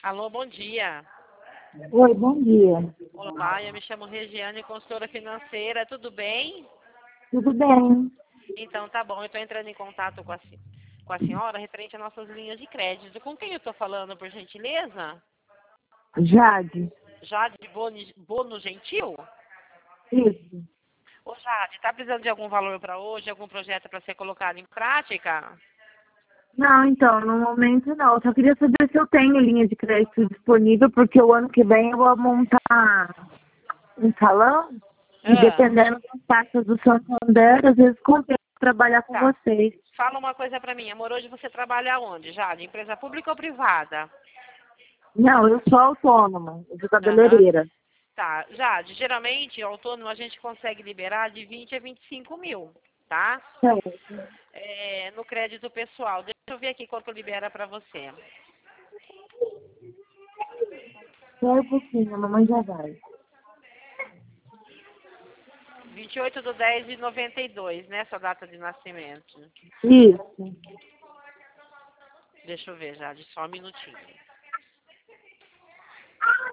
Alô, bom dia. Oi, bom dia. Olá, eu me chamo Regiane, consultora financeira, tudo bem? Tudo bem? Então, tá bom, eu estou entrando em contato com a senhora referente às nossas linhas de crédito. Com quem eu estou falando, por gentileza? Jade? Jade Bono Gentil? Isso. Ô, Jade, tá precisando de algum valor para hoje, algum projeto para ser colocado em prática? Não, então, no momento não. Eu só queria saber se eu tenho linha de crédito disponível, porque o ano que vem eu vou montar um salão e Ah, dependendo das taxas do Santander, às vezes compensa trabalhar com tá. vocês. Fala uma coisa para mim, amor, hoje você trabalha onde, Jade? Empresa pública ou privada? Não, eu sou autônoma, eu sou Aham. cabeleireira. Tá, Jade, geralmente, autônomo, a gente consegue liberar de 20 a 25 mil, tá? Certo. No crédito pessoal. Deixa eu ver aqui quanto libera para você. Só um pouquinho, a mamãe já vai. 28/10/92, né? Sua data de nascimento. Isso. Deixa eu ver, Jade, só um minutinho.